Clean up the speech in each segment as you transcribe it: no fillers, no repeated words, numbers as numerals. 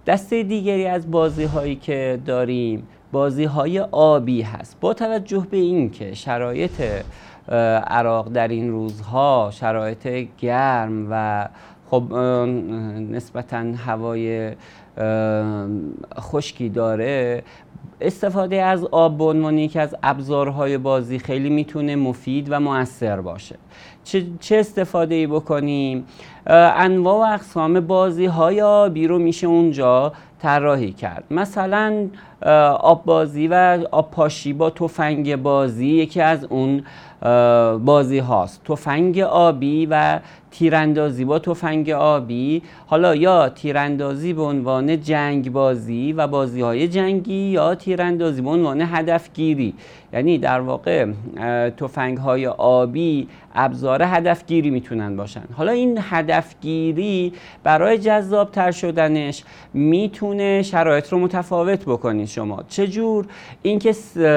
دسته دیگری از بازی هایی که داریم بازی های آبی هست. با توجه به این که شرایط عراق در این روزها شرایط گرم و خب نسبتاً هوای خشکی داره، استفاده از آب به عنوان یکی از ابزارهای بازی خیلی میتونه مفید و مؤثر باشه. چه استفاده‌ای بکنیم؟ انواع و اقسام بازی‌های آبی رو میشه اونجا طراحی کرد. مثلا آب بازی و آب پاشی با تفنگ بازی یکی از اون بازی هاست. تفنگ آبی و تیراندازی با تفنگ آبی، حالا یا تیراندازی به عنوان جنگ بازی و بازی های جنگی یا تیراندازی به عنوان هدفگیری، یعنی در واقع تفنگ های آبی ابزار هدفگیری میتونن باشن. حالا این هدفگیری برای جذاب تر شدنش میتونه شرایط رو متفاوت بکنید شما. چجور؟ اینکه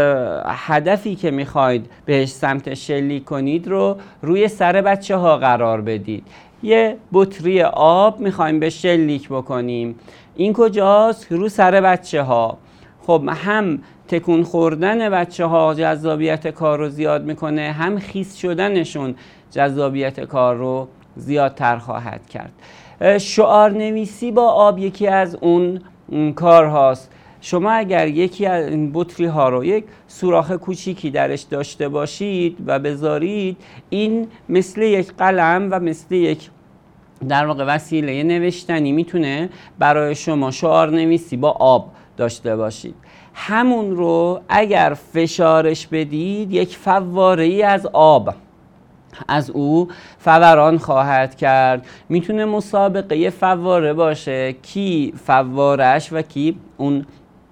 هدفی که میخواید بهش سمت شلیک کنید رو روی سر بچه ها قرار بدید. یه بطری آب میخوایم به شلیک بکنیم، این کجاست؟ رو سر بچه ها. خب هم تکون خوردن بچه ها جذابیت کار رو زیاد میکنه، هم خیس شدنشون جذابیت کار رو زیادتر خواهد کرد. شعار نویسی با آب یکی از اون کار هاست. شما اگر یکی از این بطری ها رو یک سوراخ کوچیکی درش داشته باشید و بذارید، این مثل یک قلم و مثل یک در واقع وسیله نوشتنی میتونه برای شما شعار نویسی با آب داشته باشید. همون رو اگر فشارش بدید، یک فواره‌ای از آب از او فوران خواهد کرد. میتونه مسابقه فواره باشه، کی فوارش و کی اون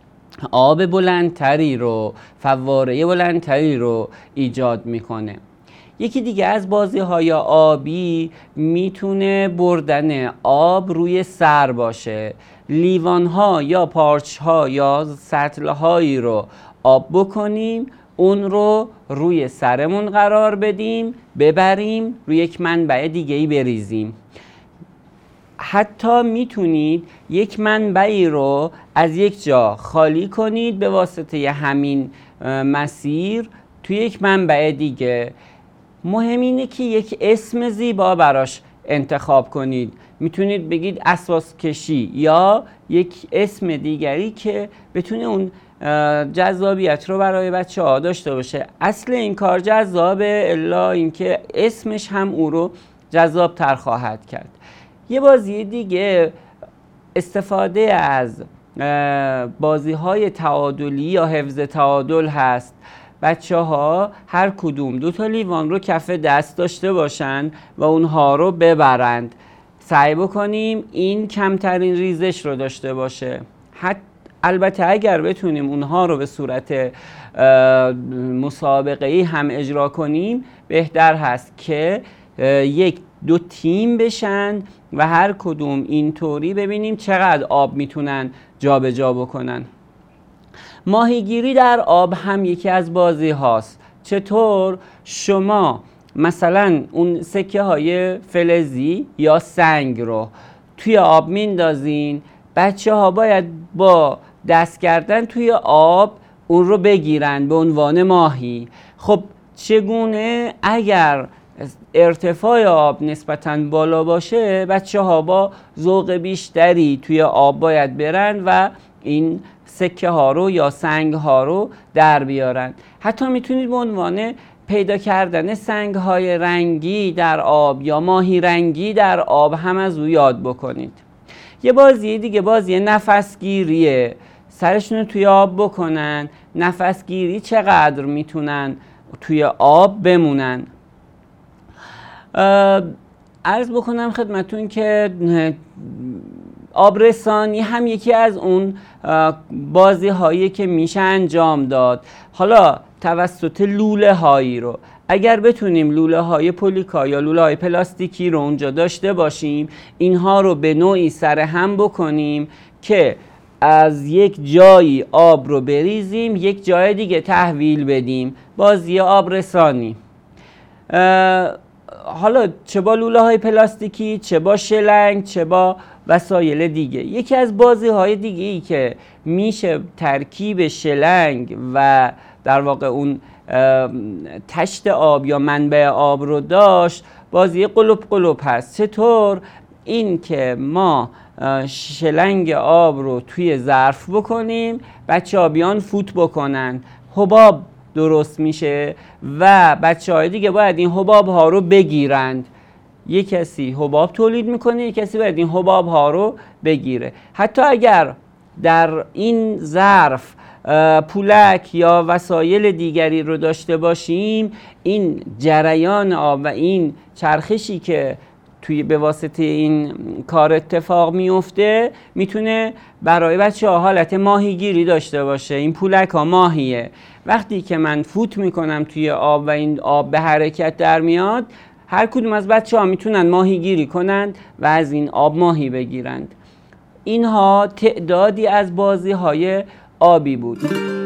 آب بلندتری رو، فواره بلندتری رو ایجاد میکنه. یکی دیگه از بازی‌های آبی میتونه بردن آب روی سر باشه. لیوان‌ها یا پارچ‌ها یا سطل‌هایی رو آب بکنیم، اون رو روی سرمون قرار بدیم، ببریم روی یک منبع دیگه‌ای بریزیم. حتی میتونید یک منبعی رو از یک جا خالی کنید به واسطه همین مسیر توی یک منبع دیگه. مهم اینه که یک اسم زیبا براش انتخاب کنید. میتونید بگید اساس کشی یا یک اسم دیگری که بتونه اون جذابیت رو برای بچه ها داشته باشه. اصل این کار جذابه، الا اینکه اسمش هم او رو جذاب تر خواهد کرد. یه بازی دیگه استفاده از بازی های تعادلی یا حفظ تعادل هست. بچه ها هر کدوم 2 لیوان رو کف دست داشته باشن و اونها رو ببرند. سعی بکنیم این کمترین ریزش رو داشته باشه. البته اگر بتونیم اونها رو به صورت مسابقه‌ای هم اجرا کنیم بهتر هست که 1-2 تیم بشن و هر کدوم اینطوری ببینیم چقدر آب میتونن جابجا بکنن. ماهیگیری در آب هم یکی از بازی هاست. چطور؟ شما مثلا اون سکه های فلزی یا سنگ رو توی آب میندازین، بچه ها باید با دست کردن توی آب اون رو بگیرن به عنوان ماهی. خب چگونه؟ اگر ارتفاع آب نسبتاً بالا باشه، بچه ها با ذوق بیشتری توی آب باید برن و این سکه ها رو یا سنگ ها رو در بیارن. حتی میتونید به عنوان پیدا کردن سنگ های رنگی در آب یا ماهی رنگی در آب هم از او یاد بکنید. یه بازی دیگه بازی نفسگیریه. سرشون رو توی آب بکنن، نفسگیری چقدر میتونن توی آب بمونن. عرض بکنم خدمتون که آبرسانی هم یکی از اون بازی هایی که میشه انجام داد. حالا توسط لوله هایی رو اگر بتونیم لوله های پولیکا یا لوله های پلاستیکی رو اونجا داشته باشیم، اینها رو به نوعی سر هم بکنیم که از یک جایی آب رو بریزیم یک جای دیگه تحویل بدیم. بازی آبرسانی. حالا چه با لوله های پلاستیکی، چه با شلنگ، چه با وسایل دیگه. یکی از بازی های دیگه ای که میشه ترکیب شلنگ و در واقع اون تشت آب یا منبع آب رو داشت، بازی قلوب قلوب هست. چطور؟ این که ما شلنگ آب رو توی ظرف بکنیم، بچه ها بیان فوت بکنن، حباب درست میشه و بچه های دیگه باید این حباب ها رو بگیرند. یک کسی حباب تولید میکنه، یک کسی باید این حباب ها رو بگیره. حتی اگر در این ظرف پولک یا وسایل دیگری رو داشته باشیم، این جریان آب و این چرخشی که توی به واسطه این کار اتفاق میفته میتونه برای بچه ها حالت ماهیگیری داشته باشه. این پولک ها ماهیه، وقتی که من فوت میکنم توی آب و این آب به حرکت در میاد، هر کدوم از بچه ها میتونن ماهیگیری کنند و از این آب ماهی بگیرند. اینها تعدادی از بازی های آبی بود.